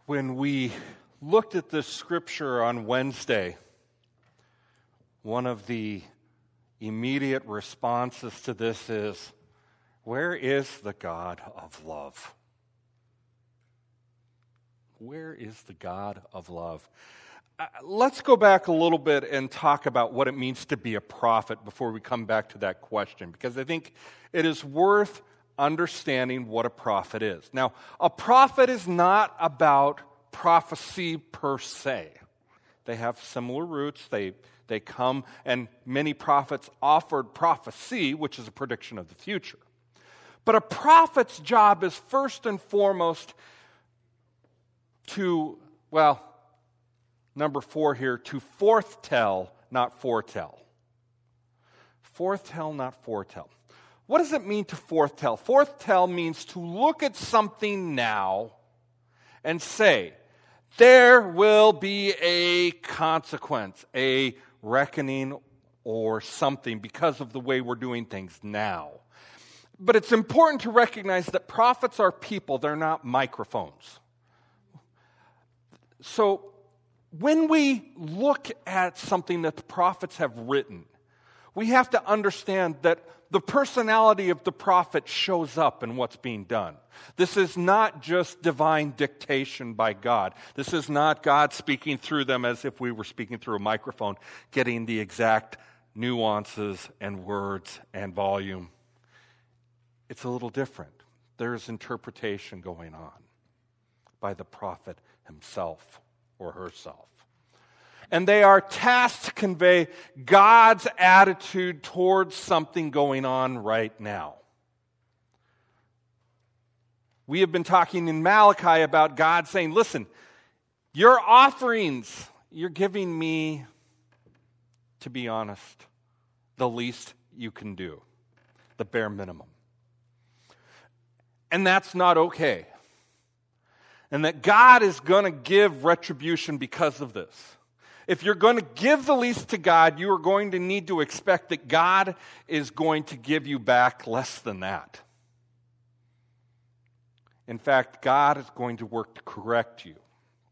When we looked at this scripture on Wednesday, one of the immediate responses to this is, where is the God of love? Where is the God of love? Let's go back a little bit and talk about what it means to be a prophet before we come back to that question, because I think it is worth understanding what a prophet is. Now, a prophet is not about prophecy per se. They have similar roots. They come, and many prophets offered prophecy, which is a prediction of the future. But a prophet's job is first and foremost to, number 4 here, to forthtell, not foretell. Forthtell, not foretell. What does it mean to forthtell? Forthtell means to look at something now and say, there will be a consequence, a reckoning or something because of the way we're doing things now. But it's important to recognize that prophets are people, they're not microphones. So when we look at something that the prophets have written, we have to understand that the personality of the prophet shows up in what's being done. This is not just divine dictation by God. This is not God speaking through them as if we were speaking through a microphone, getting the exact nuances and words and volume. It's a little different. There's interpretation going on by the prophet himself or herself. And they are tasked to convey God's attitude towards something going on right now. We have been talking in Malachi about God saying, listen, your offerings, you're giving me, to be honest, the least you can do, the bare minimum. And that's not okay. And that God is going to give retribution because of this. If you're going to give the least to God, you are going to need to expect that God is going to give you back less than that. In fact, God is going to work to correct you.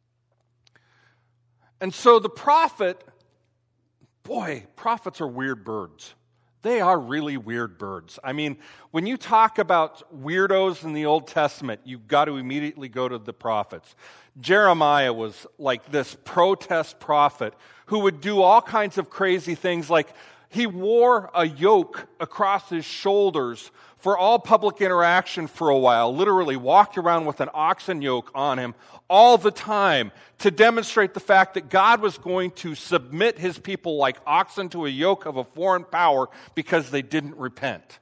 And so the prophet, prophets are weird birds. They are really weird birds. I mean, when you talk about weirdos in the Old Testament, you've got to immediately go to the prophets. Jeremiah was like this protest prophet who would do all kinds of crazy things, like he wore a yoke across his shoulders for all public interaction for a while, literally walked around with an oxen yoke on him all the time to demonstrate the fact that God was going to submit his people like oxen to a yoke of a foreign power because they didn't repent.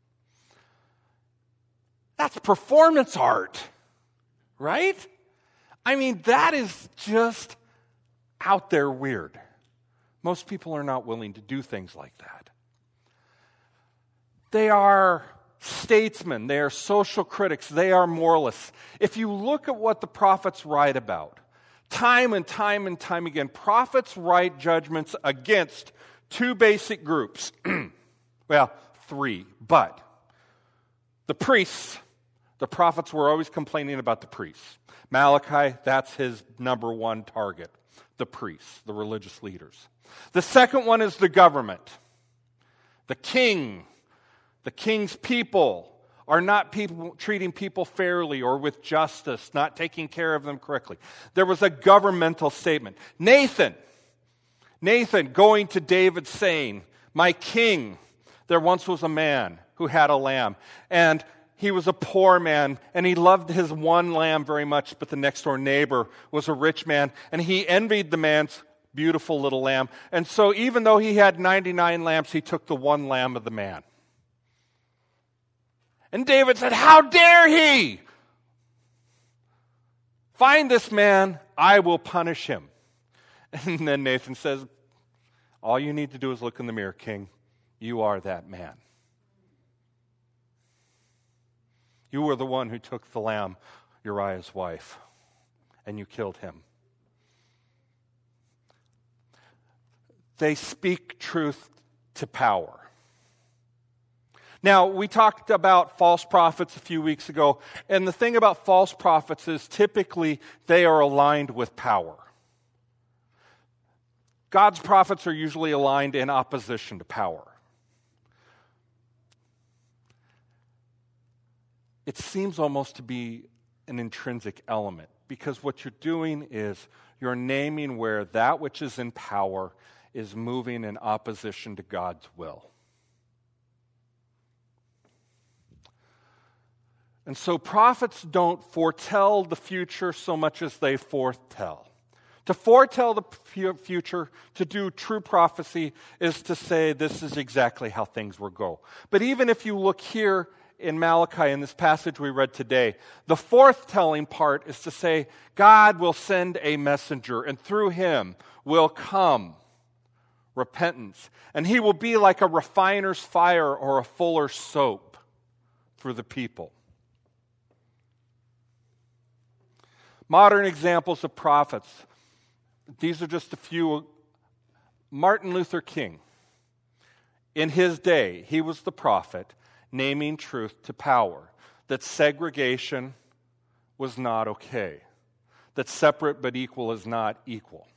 That's performance art, right? I mean, that is just out there weird. Most people are not willing to do things like that. They are statesmen, they are social critics, they are moralists. If you look at what the prophets write about, time and time and time again, prophets write judgments against two basic groups. Well, 3, but the priests, the prophets were always complaining about the priests. Malachi, that's his number one target, the priests, the religious leaders. The second one is the government. The king, the king's people are not treating people fairly or with justice, not taking care of them correctly. There was a governmental statement. Nathan going to David saying, my king, there once was a man who had a lamb, and he was a poor man, and he loved his one lamb very much, but the next door neighbor was a rich man, and he envied the man's beautiful little lamb. And so even though he had 99 lambs, he took the one lamb of the man. And David said, how dare he? Find this man, I will punish him. And then Nathan says, all you need to do is look in the mirror, king. You are that man. You were the one who took the lamb, Uriah's wife, and you killed him. They speak truth to power. Now, we talked about false prophets a few weeks ago, and the thing about false prophets is typically they are aligned with power. God's prophets are usually aligned in opposition to power. It seems almost to be an intrinsic element, because what you're doing is you're naming where that which is in power is moving in opposition to God's will. And so prophets don't foretell the future so much as they foretell. To foretell the future, to do true prophecy, is to say this is exactly how things will go. But even if you look here in Malachi, in this passage we read today, the foretelling part is to say God will send a messenger, and through him will come repentance. And he will be like a refiner's fire or a fuller's soap through the people. Modern examples of prophets. These are just a few. Martin Luther King. In his day, he was the prophet naming truth to power. That segregation was not okay. That separate but equal is not equal.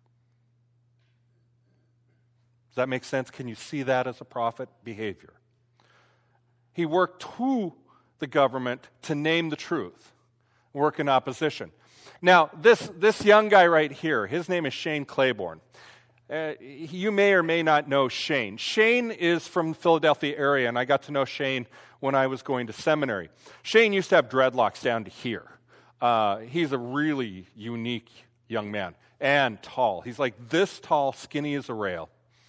Does that make sense? Can you see that as a prophet behavior? He worked to the government to name the truth. Work in opposition. Now, this young guy right here, his name is Shane Claiborne. You may or may not know Shane. Shane is from the Philadelphia area, and I got to know Shane when I was going to seminary. Shane used to have dreadlocks down to here. He's a really unique young man, and tall. He's like this tall, skinny as a rail.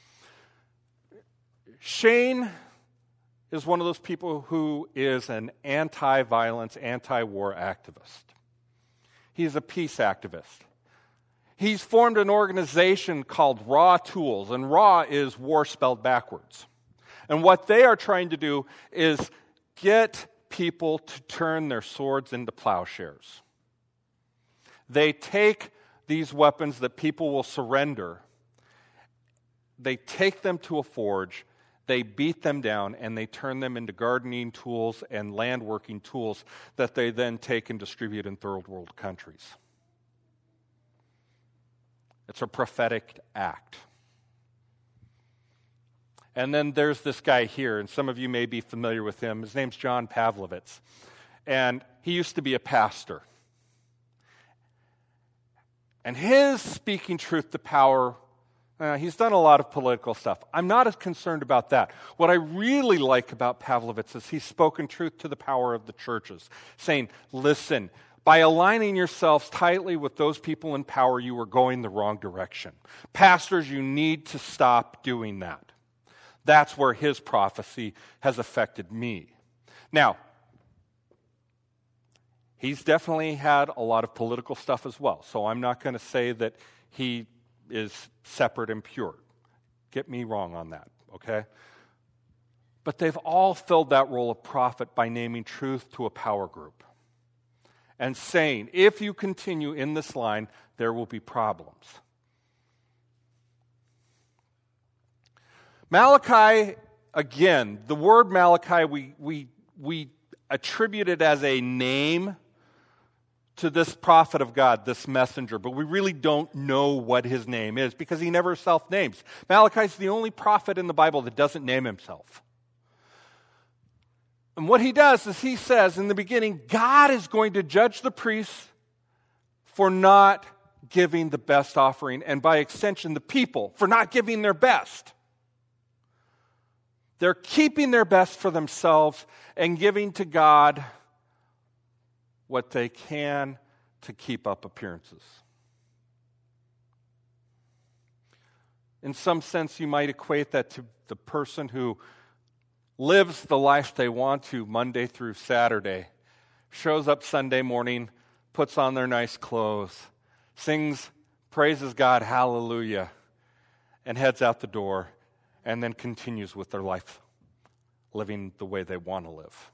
Shane is one of those people who is an anti-violence, anti-war activist. He's a peace activist. He's formed an organization called Raw Tools, and Raw is war spelled backwards. And what they are trying to do is get people to turn their swords into plowshares. They take these weapons that people will surrender, they take them to a forge, they beat them down, and they turn them into gardening tools and land working tools that they then take and distribute in third world countries. It's a prophetic act. And then there's this guy here, and some of you may be familiar with him. His name's John Pavlovitz. And he used to be a pastor. And his speaking truth to power, he's done a lot of political stuff. I'm not as concerned about that. What I really like about Pavlovitz is he's spoken truth to the power of the churches, saying, listen, by aligning yourselves tightly with those people in power, you are going the wrong direction. Pastors, you need to stop doing that. That's where his prophecy has affected me. Now, he's definitely had a lot of political stuff as well, so I'm not going to say that he is separate and pure. Get me wrong on that, okay? But they've all filled that role of prophet by naming truth to a power group and saying, if you continue in this line, there will be problems. Malachi, again, the word Malachi, we attribute it as a name to this prophet of God, this messenger, but we really don't know what his name is because he never self-names. Malachi is the only prophet in the Bible that doesn't name himself. And what he does is he says in the beginning, God is going to judge the priests for not giving the best offering, and by extension, the people for not giving their best. They're keeping their best for themselves and giving to God what they can to keep up appearances. In some sense, you might equate that to the person who lives the life they want to Monday through Saturday, shows up Sunday morning, puts on their nice clothes, sings, praises God, hallelujah, and heads out the door, and then continues with their life living the way they want to live.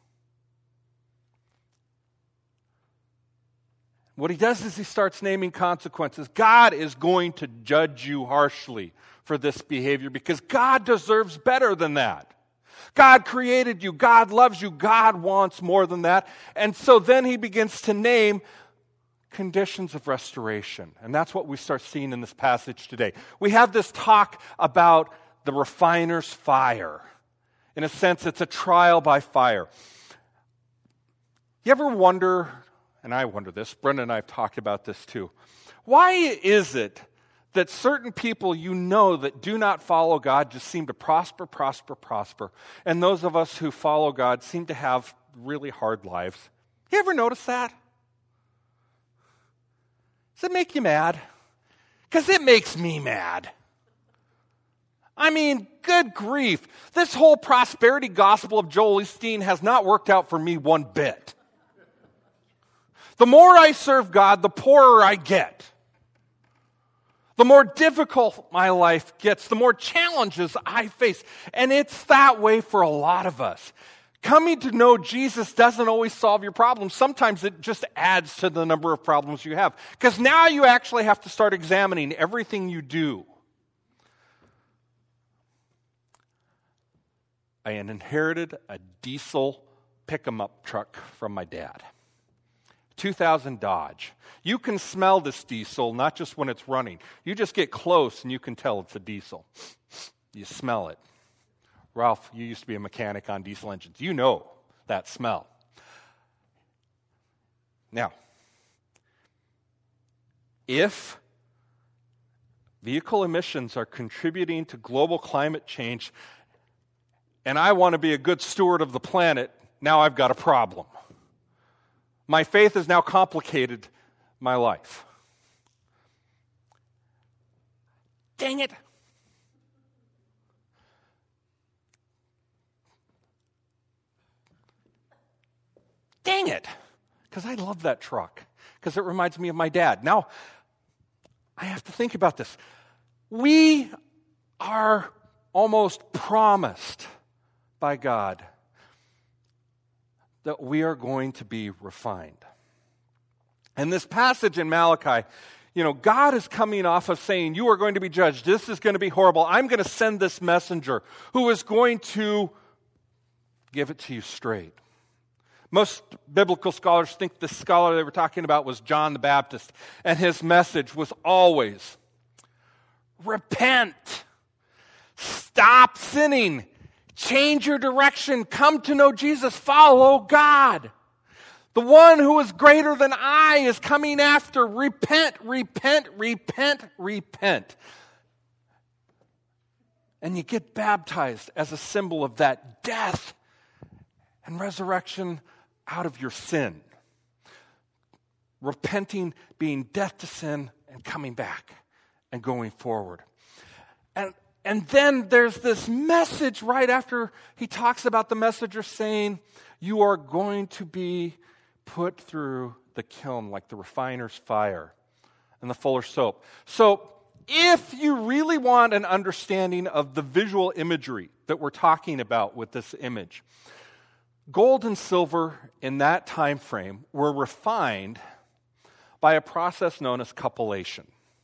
What he does is he starts naming consequences. God is going to judge you harshly for this behavior because God deserves better than that. God created you. God loves you. God wants more than that. And so then he begins to name conditions of restoration. And that's what we start seeing in this passage today. We have this talk about the refiner's fire. In a sense, it's a trial by fire. You ever wonder, and I wonder this, Brenda and I have talked about this too, why is it that certain people you know that do not follow God just seem to prosper, and those of us who follow God seem to have really hard lives? You ever notice that? Does it make you mad? Because it makes me mad. I mean, good grief. This whole prosperity gospel of Joel Osteen has not worked out for me one bit. The more I serve God, the poorer I get. The more difficult my life gets, the more challenges I face. And it's that way for a lot of us. Coming to know Jesus doesn't always solve your problems. Sometimes it just adds to the number of problems you have. Because now you actually have to start examining everything you do. I inherited a diesel pick-em-up truck from my dad. 2000 Dodge. You can smell this diesel, not just when it's running. You just get close and you can tell it's a diesel. You smell it. Ralph, you used to be a mechanic on diesel engines. You know that smell. Now, if vehicle emissions are contributing to global climate change, and I want to be a good steward of the planet, now I've got a problem. My faith has now complicated my life. Dang it. Dang it. Because I love that truck. Because it reminds me of my dad. Now, I have to think about this. We are almost promised by God that we are going to be refined. And this passage in Malachi, God is coming off of saying, you are going to be judged. This is going to be horrible. I'm going to send this messenger who is going to give it to you straight. Most biblical scholars think the scholar they were talking about was John the Baptist, and his message was always, repent, stop sinning, change your direction, come to know Jesus, follow God. The one who is greater than I is coming after. Repent, repent, repent, repent. And you get baptized as a symbol of that death and resurrection out of your sin. Repenting, being death to sin, and coming back and going forward. And then there's this message right after he talks about the messenger saying, you are going to be put through the kiln like the refiner's fire and the fuller's soap. So if you really want an understanding of the visual imagery that we're talking about with this image, gold and silver in that time frame were refined by a process known as cupellation.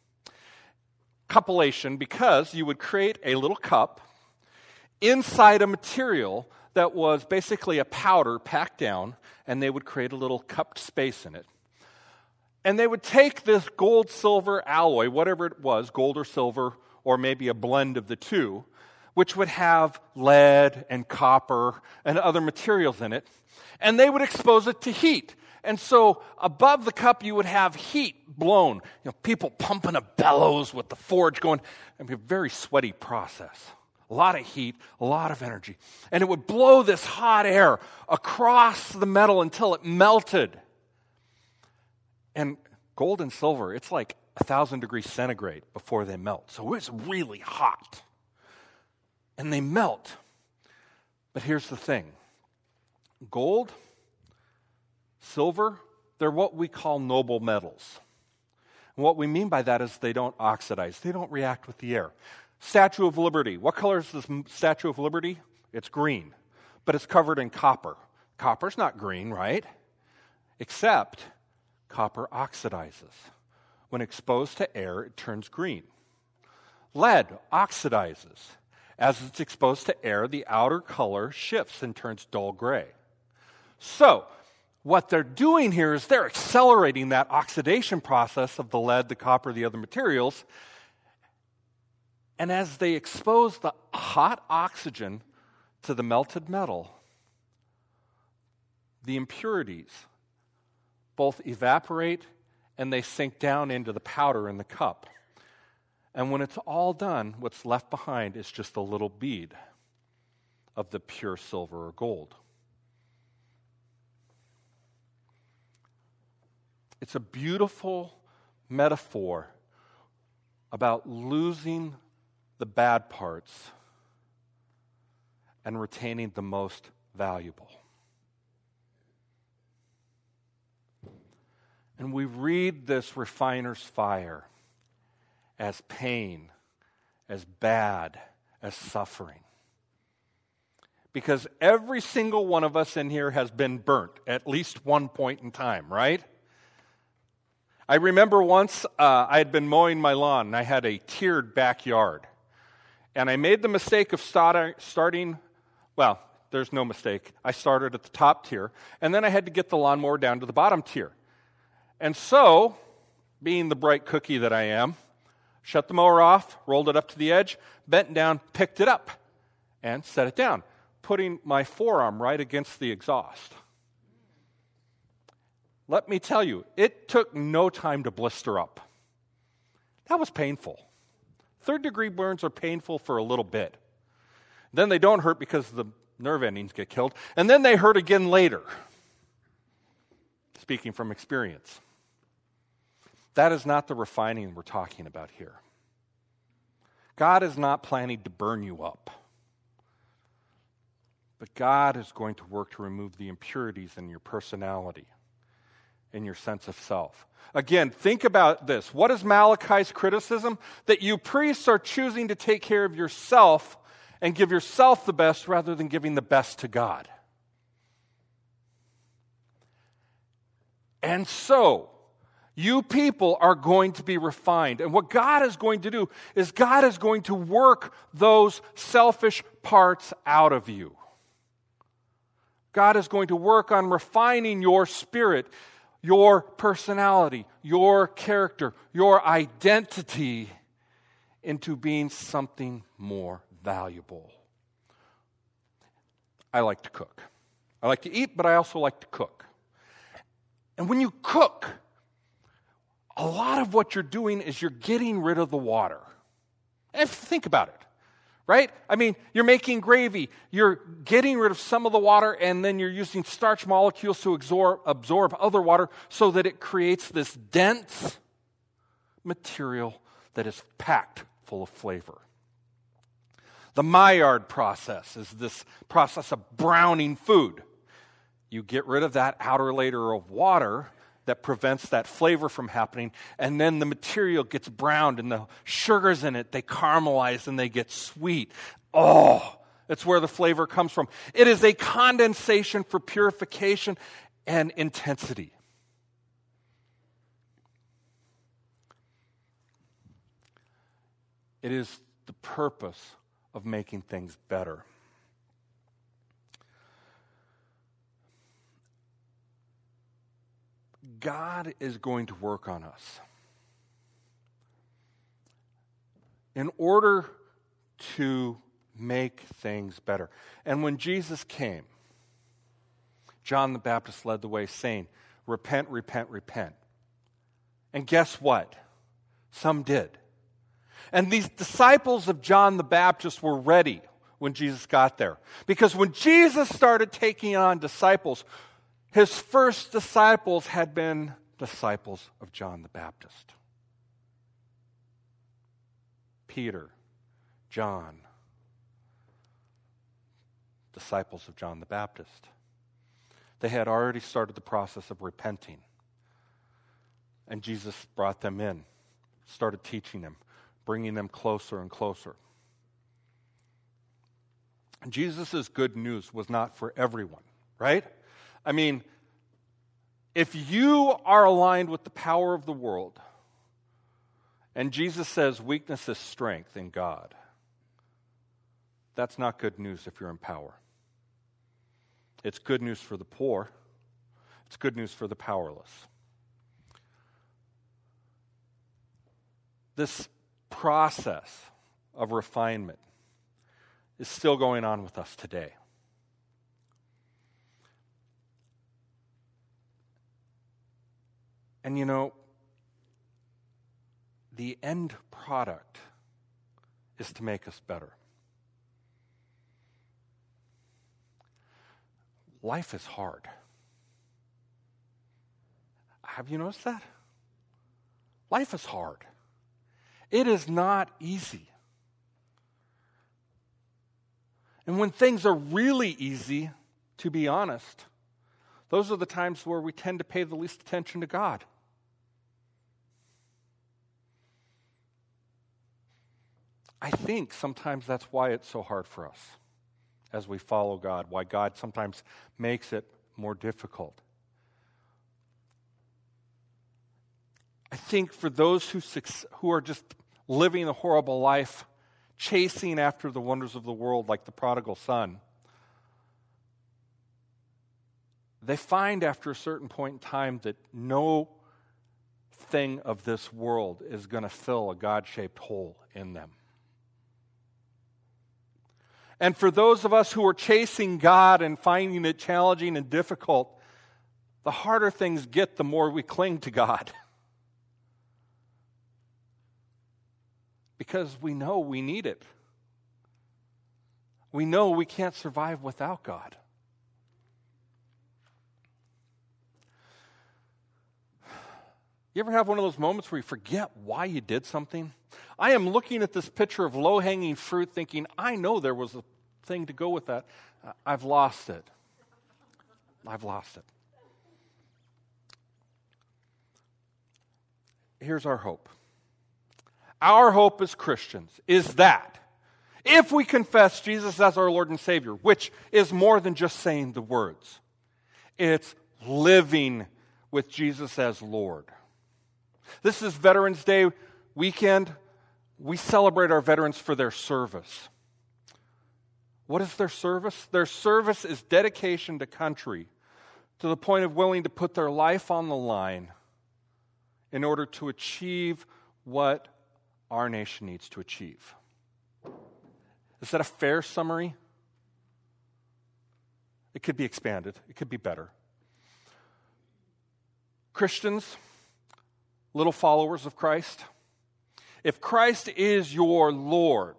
Cupellation because you would create a little cup inside a material that was basically a powder packed down, and they would create a little cupped space in it. And they would take this gold-silver alloy, whatever it was, gold or silver, or maybe a blend of the two, which would have lead and copper and other materials in it, and they would expose it to heat. And so above the cup, you would have heat blown. People pumping a bellows with the forge going. It'd be a very sweaty process. A lot of heat, a lot of energy. And it would blow this hot air across the metal until it melted. And gold and silver, it's like 1,000 degrees centigrade before they melt. So it's really hot. And they melt. But here's the thing. Gold, silver, they're what we call noble metals. And what we mean by that is they don't oxidize. They don't react with the air. Statue of Liberty. What color is this Statue of Liberty? It's green, but it's covered in copper. Copper's not green, right? Except copper oxidizes. When exposed to air, it turns green. Lead oxidizes. As it's exposed to air, the outer color shifts and turns dull gray. So, what they're doing here is they're accelerating that oxidation process of the lead, the copper, the other materials. And as they expose the hot oxygen to the melted metal, the impurities both evaporate and they sink down into the powder in the cup. And when it's all done, what's left behind is just a little bead of the pure silver or gold. It's a beautiful metaphor about losing the bad parts and retaining the most valuable. And we read this refiner's fire as pain, as bad, as suffering. Because every single one of us in here has been burnt at least one point in time, right? I remember once I had been mowing my lawn and I had a tiered backyard. And I made the mistake of starting, well, there's no mistake. I started at the top tier, and then I had to get the lawnmower down to the bottom tier. And so, being the bright cookie that I am, shut the mower off, rolled it up to the edge, bent down, picked it up, and set it down, putting my forearm right against the exhaust. Let me tell you, it took no time to blister up. That was painful. Third-degree burns are painful for a little bit. Then they don't hurt because the nerve endings get killed, and then they hurt again later. Speaking from experience. That is not the refining we're talking about here. God is not planning to burn you up. But God is going to work to remove the impurities in your personality, in your sense of self. Again, think about this. What is Malachi's criticism? That you priests are choosing to take care of yourself and give yourself the best rather than giving the best to God. And so, you people are going to be refined. And what God is going to do is God is going to work those selfish parts out of you. God is going to work on refining your spirit, your personality, your character, your identity into being something more valuable. I like to cook. I like to eat, but I also like to cook. And when you cook, a lot of what you're doing is you're getting rid of the water. And think about it, right? I mean, you're making gravy, you're getting rid of some of the water, and then you're using starch molecules to absorb other water so that it creates this dense material that is packed full of flavor. The Maillard process is this process of browning food. You get rid of that outer layer of water that prevents that flavor from happening, and then the material gets browned, and the sugars in it, they caramelize and they get sweet. Oh, that's where the flavor comes from. It is a condensation for purification and intensity. It is the purpose of making things better. God is going to work on us in order to make things better. And when Jesus came, John the Baptist led the way saying, repent, repent, repent. And guess what? Some did. And these disciples of John the Baptist were ready when Jesus got there. Because when Jesus started taking on disciples, his first disciples had been disciples of John the Baptist. Peter, John, disciples of John the Baptist. They had already started the process of repenting. And Jesus brought them in, started teaching them, bringing them closer and closer. Jesus' good news was not for everyone, right? I mean, if you are aligned with the power of the world, and Jesus says weakness is strength in God, that's not good news if you're in power. It's good news for the poor. It's good news for the powerless. This process of refinement is still going on with us today. And the end product is to make us better. Life is hard. Have you noticed that? Life is hard. It is not easy. And when things are really easy, to be honest, those are the times where we tend to pay the least attention to God. I think sometimes that's why it's so hard for us as we follow God, why God sometimes makes it more difficult. I think for those who are just living a horrible life, chasing after the wonders of the world like the prodigal son, they find after a certain point in time that no thing of this world is going to fill a God-shaped hole in them. And for those of us who are chasing God and finding it challenging and difficult, the harder things get, the more we cling to God. Because we know we need it. We know we can't survive without God. You ever have one of those moments where you forget why you did something? I am looking at this picture of low-hanging fruit thinking, I know there was a thing to go with that. I've lost it. Here's our hope. Our hope as Christians is that if we confess Jesus as our Lord and Savior, which is more than just saying the words, it's living with Jesus as Lord. This is Veterans Day weekend. We celebrate our veterans for their service. What is their service? Their service is dedication to country, to the point of willing to put their life on the line in order to achieve what our nation needs to achieve. Is that a fair summary? It could be expanded. It could be better. Christians, little followers of Christ, if Christ is your Lord,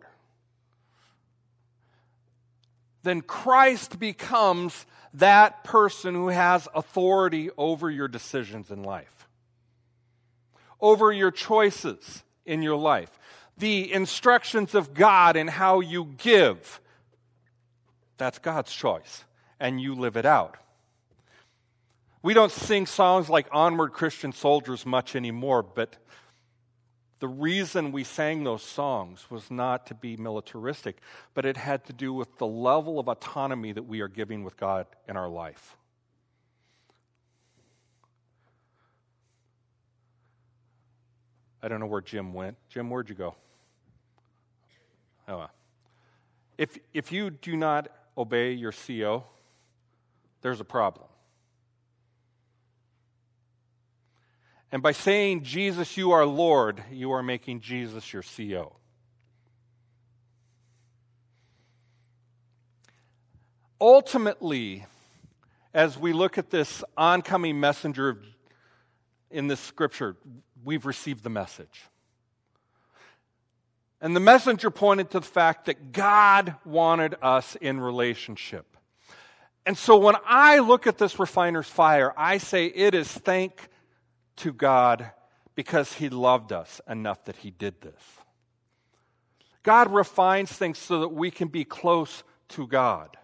then Christ becomes that person who has authority over your decisions in life, over your choices in your life, the instructions of God in how you give. That's God's choice, and you live it out. We don't sing songs like Onward Christian Soldiers much anymore, but the reason we sang those songs was not to be militaristic, but it had to do with the level of autonomy that we are giving with God in our life. I don't know where Jim went. Jim, where'd you go? Oh, well. If you do not obey your CO, there's a problem. And by saying, Jesus, you are Lord, you are making Jesus your CO. Ultimately, as we look at this oncoming messenger in this scripture, we've received the message. And the messenger pointed to the fact that God wanted us in relationship. And so when I look at this refiner's fire, I say it is thank to God because He loved us enough that He did this. God refines things so that we can be close to God.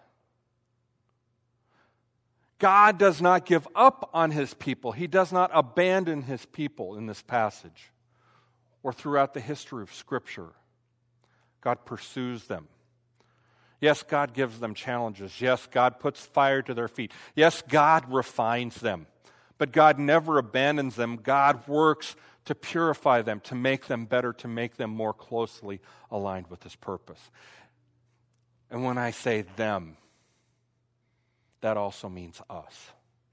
God does not give up on His people. He does not abandon His people in this passage or throughout the history of Scripture. God pursues them. Yes, God gives them challenges. Yes, God puts fire to their feet. Yes, God refines them. But God never abandons them. God works to purify them, to make them better, to make them more closely aligned with His purpose. And when I say them, that also means us.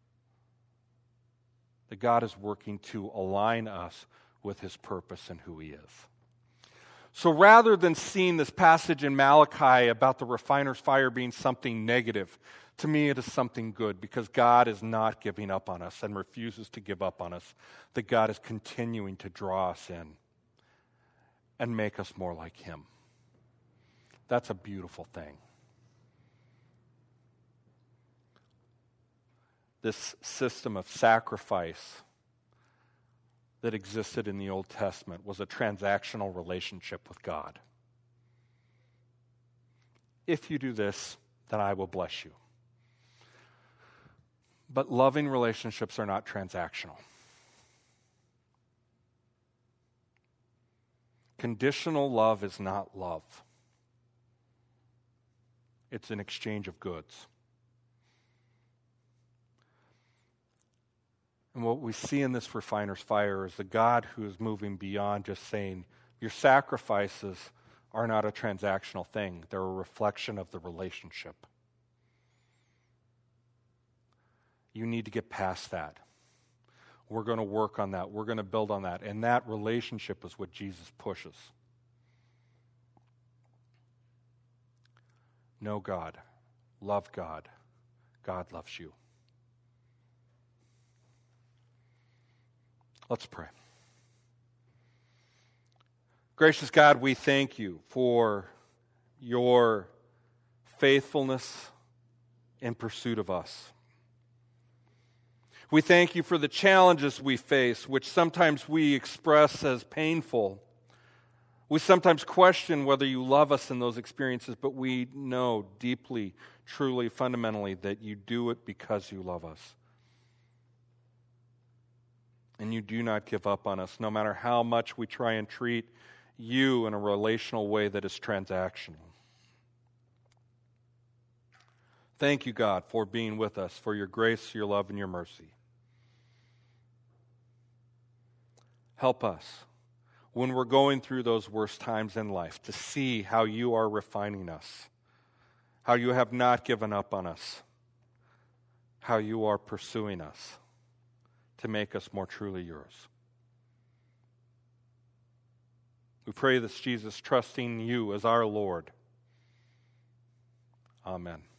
That God is working to align us with his purpose and who he is. So rather than seeing this passage in Malachi about the refiner's fire being something negative, to me it is something good, because God is not giving up on us and refuses to give up on us. That God is continuing to draw us in and make us more like him. That's a beautiful thing. This system of sacrifice that existed in the Old Testament was a transactional relationship with God. If you do this, then I will bless you. But loving relationships are not transactional. Conditional love is not love. It's an exchange of goods. And what we see in this refiner's fire is a God who is moving beyond just saying, your sacrifices are not a transactional thing. They're a reflection of the relationship. You need to get past that. We're going to work on that. We're going to build on that. And that relationship is what Jesus pushes. Know God. Love God. God loves you. Let's pray. Gracious God, we thank you for your faithfulness in pursuit of us. We thank you for the challenges we face, which sometimes we express as painful. We sometimes question whether you love us in those experiences, but we know deeply, truly, fundamentally that you do it because you love us. And you do not give up on us, no matter how much we try and treat you in a relational way that is transactional. Thank you, God, for being with us, for your grace, your love, and your mercy. Help us when we're going through those worst times in life to see how you are refining us, how you have not given up on us, how you are pursuing us to make us more truly yours. We pray this, Jesus, trusting you as our Lord. Amen.